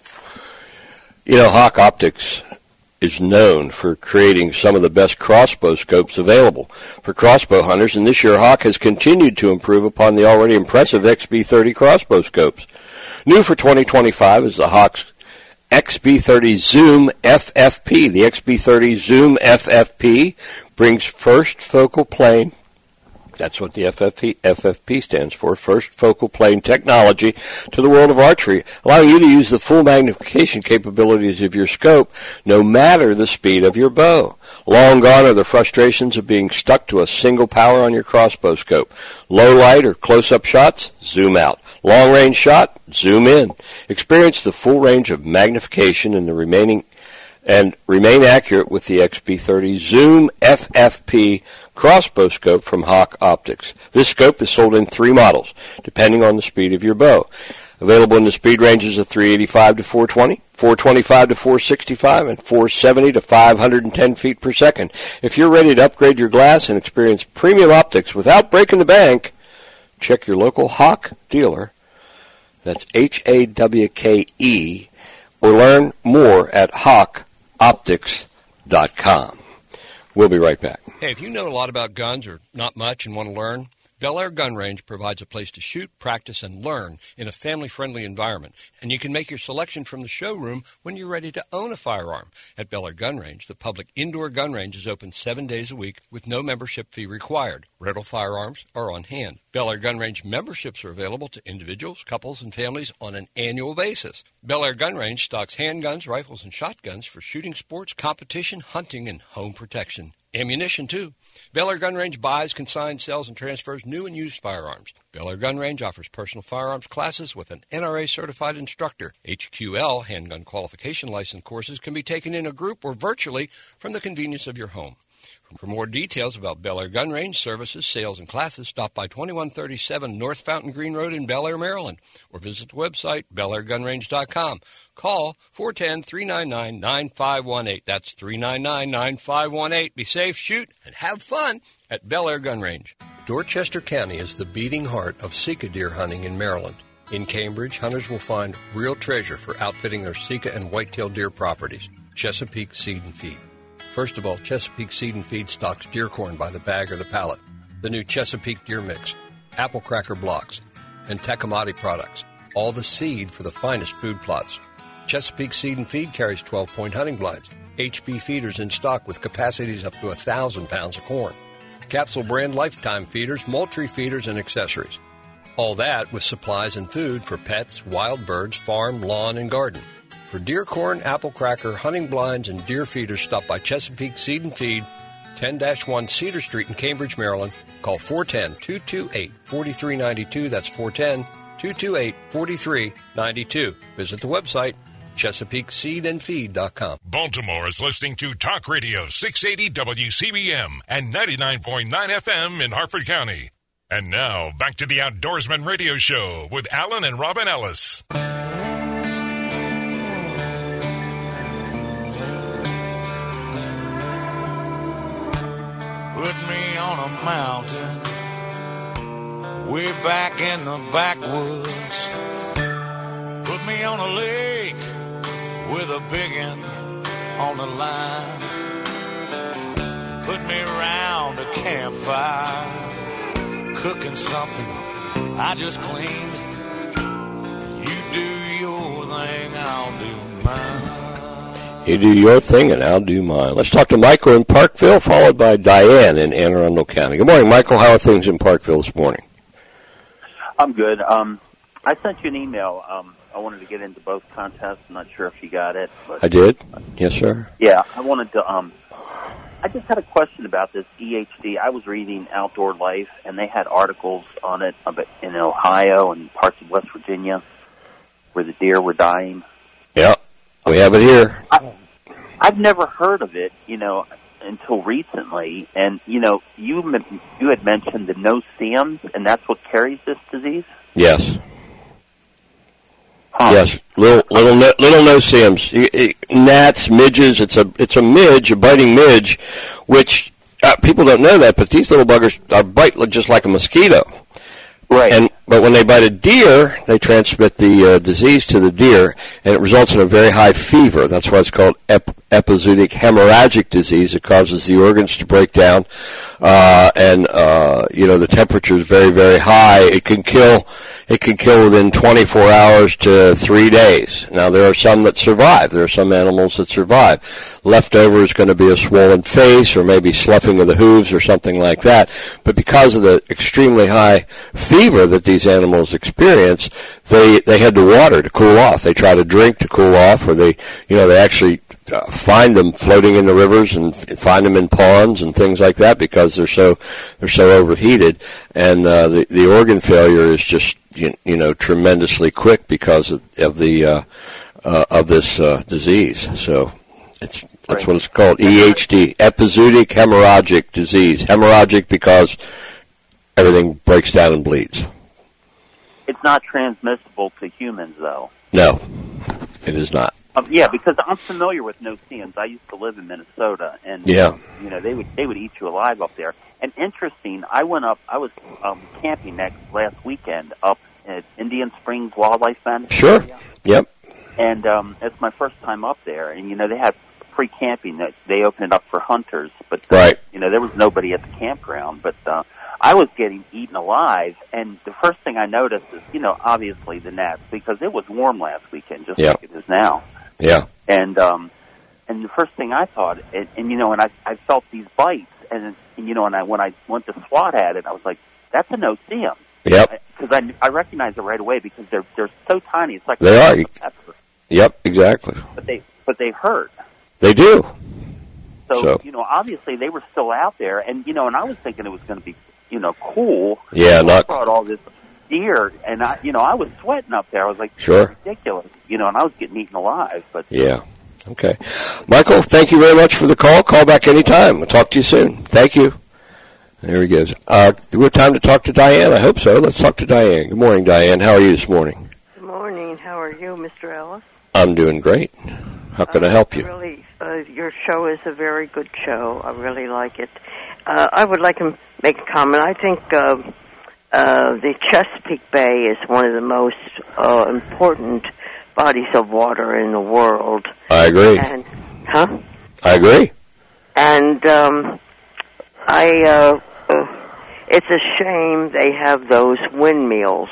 You know, Hawk Optics is known for creating some of the best crossbow scopes available for crossbow hunters, and this year Hawk has continued to improve upon the already impressive X B thirty crossbow scopes. New for twenty twenty-five is the Hawk's X B thirty Zoom F F P. The X B thirty Zoom F F P brings first focal plane. That's what the F F P, F F P stands for, first focal plane technology, to the world of archery, allowing you to use the full magnification capabilities of your scope no matter the speed of your bow. Long gone are the frustrations of being stuck to a single power on your crossbow scope. Low light or close-up shots, zoom out. Long-range shot, zoom in. Experience the full range of magnification in the remaining and remain accurate with the X B thirty Zoom F F P crossbow scope from Hawk Optics. This scope is sold in three models, depending on the speed of your bow. Available in the speed ranges of three eighty-five to four twenty, four twenty-five to four sixty-five, and four seventy to five hundred ten feet per second. If you're ready to upgrade your glass and experience premium optics without breaking the bank, check your local Hawk dealer. That's H A W K E, or learn more at hawk optics dot com. We'll be right back. Hey, if you know a lot about guns or not much and want to learn, Bel Air Gun Range provides a place to shoot, practice, and learn in a family-friendly environment, and you can make your selection from the showroom when you're ready to own a firearm. At Bel Air Gun Range, the public indoor gun range is open seven days a week with no membership fee required. Rental firearms are on hand. Bel Air Gun Range memberships are available to individuals, couples, and families on an annual basis. Bel Air Gun Range stocks handguns, rifles, and shotguns for shooting sports, competition, hunting, and home protection. Ammunition, too. Bel Air Gun Range buys, consigns, sells, and transfers new and used firearms. Bel Air Gun Range offers personal firearms classes with an N R A-certified instructor. H Q L handgun qualification license courses can be taken in a group or virtually from the convenience of your home. For more details about Bel Air Gun Range services, sales, and classes, stop by twenty-one thirty-seven North Fountain Green Road in Bel Air, Maryland, or visit the website, bel air gun range dot com. Call four one zero, three nine nine, nine five one eight. That's three nine nine, nine five one eight. Be safe, shoot, and have fun at Bel Air Gun Range. Dorchester County is the beating heart of Sika deer hunting in Maryland. In Cambridge, hunters will find real treasure for outfitting their Sika and whitetail deer properties, Chesapeake Seed and Feed. First of all, Chesapeake Seed and Feed stocks deer corn by the bag or the pallet, the new Chesapeake Deer Mix, apple cracker blocks, and Tecumate products, all the seed for the finest food plots. Chesapeake Seed and Feed carries twelve-point hunting blinds, H B feeders in stock with capacities up to one thousand pounds of corn, capsule brand lifetime feeders, Moultrie feeders, and accessories. All that with supplies and food for pets, wild birds, farm, lawn, and garden. For deer corn, apple cracker, hunting blinds, and deer feeders, stop by Chesapeake Seed and Feed, ten dash one Cedar Street in Cambridge, Maryland. Call four one zero, two two eight, four three nine two. That's four one zero, two two eight, four three nine two. Visit the website, chesapeake seed and feed dot com. Baltimore is listening to Talk Radio six eighty W C B M and ninety-nine point nine F M in Harford County. And now, back to the Outdoorsman Radio Show with Alan and Robin Ellis. Put me on a mountain, way back in the backwoods. Put me on a lake with a biggin on the line. Put me around a campfire, cooking something I just cleaned. You do your thing, I'll do mine. You do your thing, and I'll do mine. Let's talk to Michael in Parkville, followed by Diane in Anne Arundel County. Good morning, Michael. How are things in Parkville this morning? I'm good. Um, I sent you an email. Um, I wanted to get into both contests. I'm not sure if you got it. But, I did. Yes, sir. Yeah, I wanted to. Um, I just had a question about this E H D. I was reading Outdoor Life, and they had articles on it in Ohio and parts of West Virginia where the deer were dying. Yeah, we have it here. I, I've never heard of it, you know, until recently. And, you know, you you had mentioned the no-see-ums, and that's what carries this disease? Yes. Huh. Yes, little little no, little no-see-ums, gnats, midges. It's a it's a midge, a biting midge, which uh, people don't know that, but these little buggers are bite just like a mosquito. Right. And but when they bite a deer, they transmit the uh, disease to the deer, and it results in a very high fever. That's why it's called ep- epizootic hemorrhagic disease. It causes the organs to break down, uh, and uh, you know the temperature is very, very high. It can kill. It can kill within twenty-four hours to three days. Now there are some that survive. There are some animals that survive. Leftover is going to be a swollen face, or maybe sloughing of the hooves, or something like that. But because of the extremely high fever that these animals experience, they they head to water to cool off. They try to drink to cool off, or they you know they actually uh, find them floating in the rivers and find them in ponds and things like that because they're so they're so overheated, and uh, the the organ failure is just you, you know tremendously quick because of, of the uh, uh, of this uh, disease. So it's that's what it's called, E H D, epizootic hemorrhagic disease. Hemorrhagic because everything breaks down and bleeds. It's not transmissible to humans, though. No, it is not. Um, yeah, because I'm familiar with no-see-ums. I used to live in Minnesota, and yeah. you know they would they would eat you alive up there. And interesting, I went up. I was um, camping next last weekend up at Indian Springs Wildlife Management. Sure. Area. Yep. And um, it's my first time up there, and you know they had free camping. They opened it up for hunters, but uh, right. you know there was nobody at the campground. But uh, I was getting eaten alive. And the first thing I noticed is, you know, obviously the gnats, because it was warm last weekend, just yeah. like it is now. Yeah. And um, and the first thing I thought, and, and you know, and I I felt these bites, and, and you know, and I when I went to swat at it, I was like, that's a no-see-em. Yep. Because I, I recognize it right away because they're they're so tiny. It's like they are. pepper. Yep, exactly. But they but they hurt. They do. So, So. you know, obviously they were still out there, and you know, and I was thinking it was going to be, you know, cool. Yeah, so not. I brought all this deer, and I, you know, I was sweating up there. I was like, Sure. ridiculous, you know, and I was getting eaten alive. But Yeah. Okay. Michael, thank you very much for the call. Call back anytime. We'll talk to you soon. Thank you. There he goes. Uh, do we have time to talk to Diane? I hope so. Let's talk to Diane. Good morning, Diane. How are you this morning? Good morning. How are you, Mister Ellis? I'm doing great. How can uh, I help you? Really, uh, your show is a very good show. I really like it. Uh, I would like to make a comment. I think uh, uh, the Chesapeake Bay is one of the most uh, important bodies of water in the world. I agree. And, huh? I agree. And um, I, uh, uh, it's a shame they have those windmills.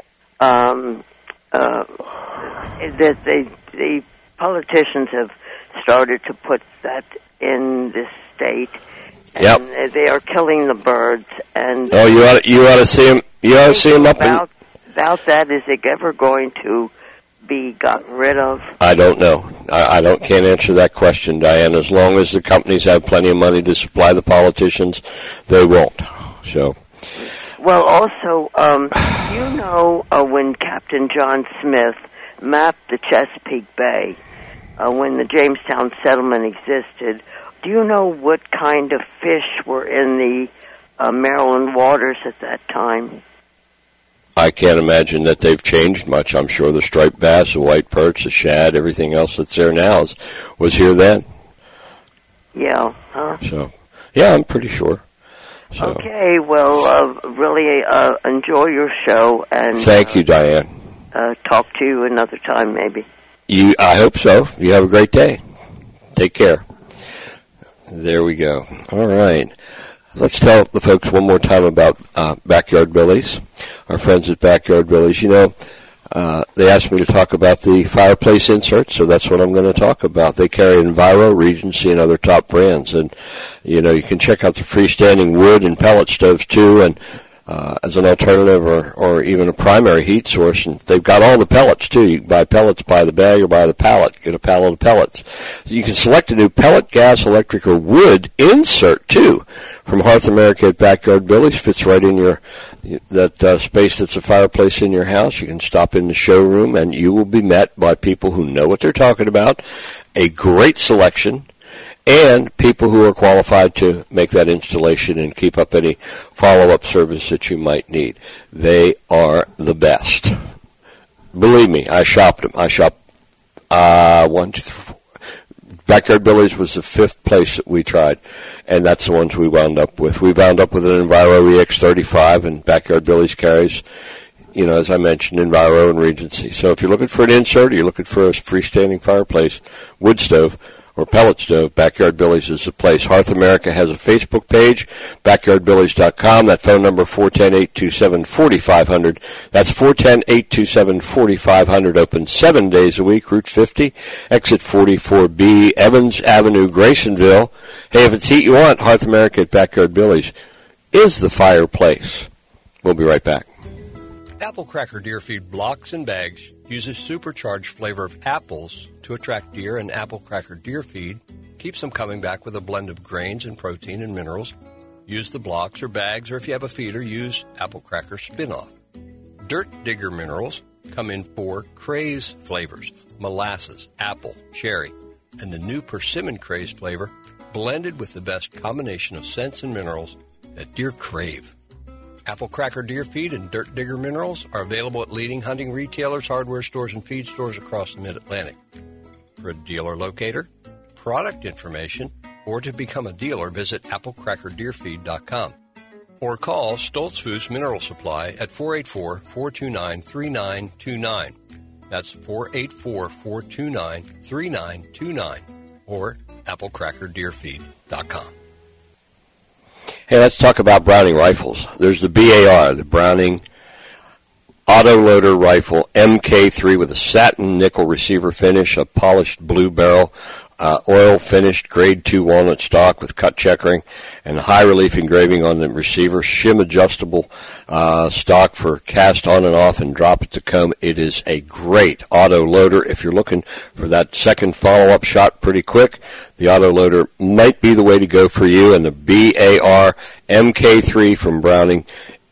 Um, uh, that they, the politicians have started to put that in this state. Yep. And they are killing the birds. And Oh, you ought to, you ought to see him. You ought to see him up in. about, about that, is it ever going to be gotten rid of? I don't know. I, I don't can't answer that question, Diane. As long as the companies have plenty of money to supply the politicians, they won't. So. Well, also, um, do you know uh, when Captain John Smith mapped the Chesapeake Bay, uh, when the Jamestown settlement existed, do you know what kind of fish were in the uh, Maryland waters at that time? I can't imagine that they've changed much. I'm sure the striped bass, the white perch, the shad, everything else that's there now is, was here then. Yeah, huh? So, yeah, I'm pretty sure. So. Okay, well, uh, really uh, enjoy your show. And Thank you, Diane. Uh, talk to you another time, maybe. You, I hope so. You have a great day. Take care. There we go. All right. Let's tell the folks one more time about uh, Backyard Billy's, our friends at Backyard Billy's. You know, uh, they asked me to talk about the fireplace inserts, so that's what I'm going to talk about. They carry Enviro, Regency, and other top brands. And, you know, you can check out the freestanding wood and pellet stoves, too, and uh, as an alternative or, or even a primary heat source. And they've got all the pellets, too. You can buy pellets by the bag or by the pallet. Get a pallet of pellets. So you can select a new pellet, gas, electric, or wood insert, too, from Hearth America at Backyard Billy's. Fits right in your that uh, space that's a fireplace in your house. You can stop in the showroom, and you will be met by people who know what they're talking about, a great selection, and people who are qualified to make that installation and keep up any follow-up service that you might need. They are the best. Believe me, I shopped them. I shopped uh, one, two, three, four. Backyard Billy's was the fifth place that we tried, and that's the ones we wound up with. We wound up with an Enviro E X thirty-five, and Backyard Billy's carries, you know, as I mentioned, Enviro and Regency. So if you're looking for an insert or you're looking for a freestanding fireplace, wood stove, or pellet stove, Backyard Billy's is the place. Hearth America has a Facebook page, backyard billies dot com. That phone number, four one zero, eight two seven, four five zero zero. That's four one zero, eight two seven, four five zero zero. Open seven days a week, Route fifty, exit forty-four B, Evans Avenue, Graysonville. Hey, if it's heat you want, Hearth America at Backyard Billy's is the fireplace. We'll be right back. Apple Cracker Deer Feed blocks and bags uses supercharged flavor of apples to attract deer, and Apple Cracker Deer Feed keeps them coming back with a blend of grains and protein and minerals. Use the blocks or bags, or if you have a feeder, use Apple Cracker Spin-Off. Dirt Digger Minerals come in four craze flavors: molasses, apple, cherry, and the new persimmon craze flavor, blended with the best combination of scents and minerals that deer crave. Apple Cracker Deer Feed and Dirt Digger Minerals are available at leading hunting retailers, hardware stores, and feed stores across the Mid-Atlantic. For a dealer locator, product information, or to become a dealer, visit apple cracker deer feed dot com. Or call Stoltz Foods Mineral Supply at four eight four, four two nine, three nine two nine. That's four eight four, four two nine, three nine two nine. Or apple cracker deer feed dot com. Hey, let's talk about Browning rifles. There's the B A R, the Browning Autoloader Rifle M K three with a satin nickel receiver finish, a polished blue barrel, uh, oil-finished grade two walnut stock with cut checkering, and high-relief engraving on the receiver, shim-adjustable uh, stock for cast on and off and drop at the comb. It is a great auto loader. If you're looking for that second follow-up shot pretty quick, the auto loader might be the way to go for you, and the B A R M K three from Browning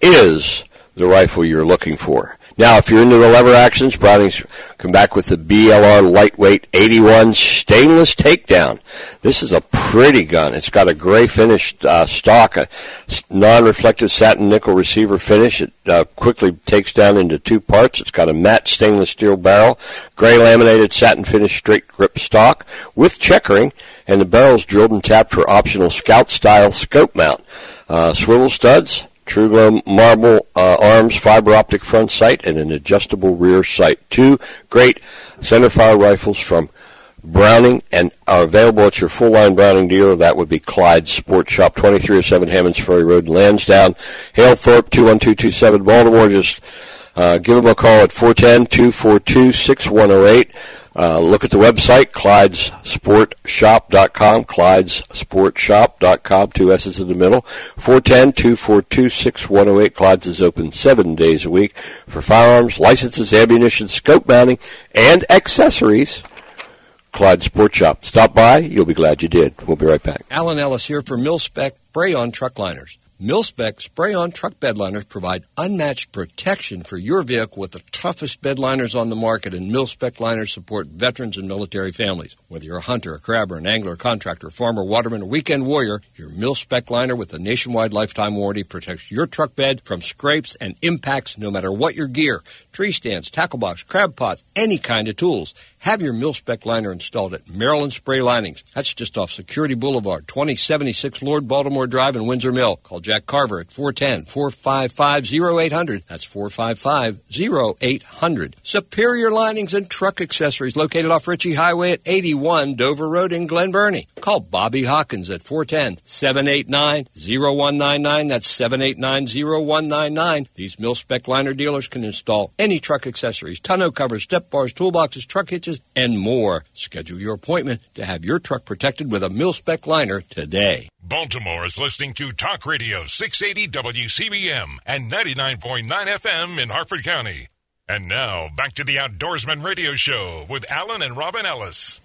is the rifle you're looking for. Now, if you're into the lever actions, Browning's come back with the B L R Lightweight eighty-one Stainless Takedown. This is a pretty gun. It's got a gray finished uh, stock, a non-reflective satin nickel receiver finish. It uh, quickly takes down into two parts. It's got a matte stainless steel barrel, gray laminated satin finished straight grip stock with checkering, and the barrel's drilled and tapped for optional scout-style scope mount. Uh, swivel studs, True Glow marble uh, arms, fiber optic front sight, and an adjustable rear sight. Two great centerfire rifles from Browning and are available at your full-line Browning dealer. That would be Clyde's Sport Shop, twenty-three oh seven Hammonds Ferry Road in Lansdowne. Hale Thorpe, two one two two seven, Baltimore. Just uh, give them a call at four one zero, two four two, six one zero eight. Uh, look at the website, Clyde's Sport Shop dot com, Clyde's Sport Shop dot com, two S's in the middle, four one zero, two four two, six one zero eight. Clyde's is open seven days a week for firearms, licenses, ammunition, scope mounting, and accessories. Clyde Sport Shop. Stop by. You'll be glad you did. We'll be right back. Alan Ellis here for Mil-Spec Spray-On Truck Liners. Mil-Spec spray-on truck bed liners provide unmatched protection for your vehicle with the toughest bed liners on the market, and Mil-Spec liners support veterans and military families. Whether you're a hunter, a crabber, an angler, contractor, farmer, waterman, or weekend warrior, your Mil-Spec liner with a nationwide lifetime warranty protects your truck bed from scrapes and impacts no matter what your gear. Tree stands, tackle box, crab pots, any kind of tools. Have your Mil-Spec liner installed at Maryland Spray Linings. That's just off Security Boulevard, twenty seventy-six Lord Baltimore Drive in Windsor Mill. Call Jack Carver at four one zero, four five five, zero eight zero zero. That's four five five, zero eight zero zero. Superior Linings and Truck Accessories located off Ritchie Highway at eighty-one Dover Road in Glen Burnie. Call Bobby Hawkins at four one zero, seven eight nine, zero one nine nine. That's seven eight nine, zero one nine nine. These Mil-Spec liner dealers can install any truck accessories, tonneau covers, step bars, toolboxes, truck hitches, and more. Schedule your appointment to have your truck protected with a Mil-Spec liner today. Baltimore is listening to Talk Radio six eighty W C B M and ninety-nine point nine F M in Harford County. And now, back to the Outdoorsman Radio Show with Alan and Robin Ellis.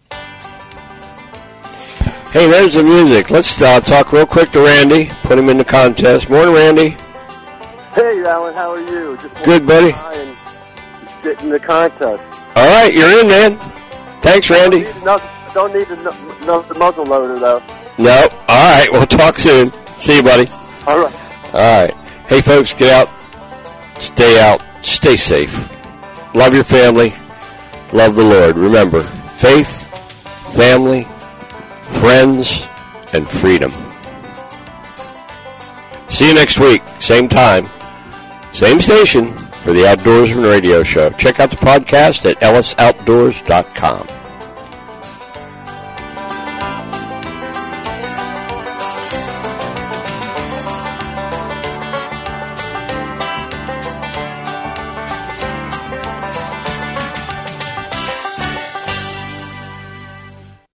Hey, there's the music. Let's uh, talk real quick to Randy, put him in the contest. Morning, Randy. Hey, Alan, how are you? Just good, buddy. And get in the contest. All right, you're in, man. Thanks, Randy. Don't need, no, don't need the, no, the muzzle loader, though. No. All right, we'll talk soon. See you, buddy. All right. All right. Hey, folks, get out, stay out, stay safe. Love your family. Love the Lord. Remember, faith, family, friends, and freedom. See you next week. Same time, same station for the Outdoorsman Radio Show. Check out the podcast at ellis outdoors dot com.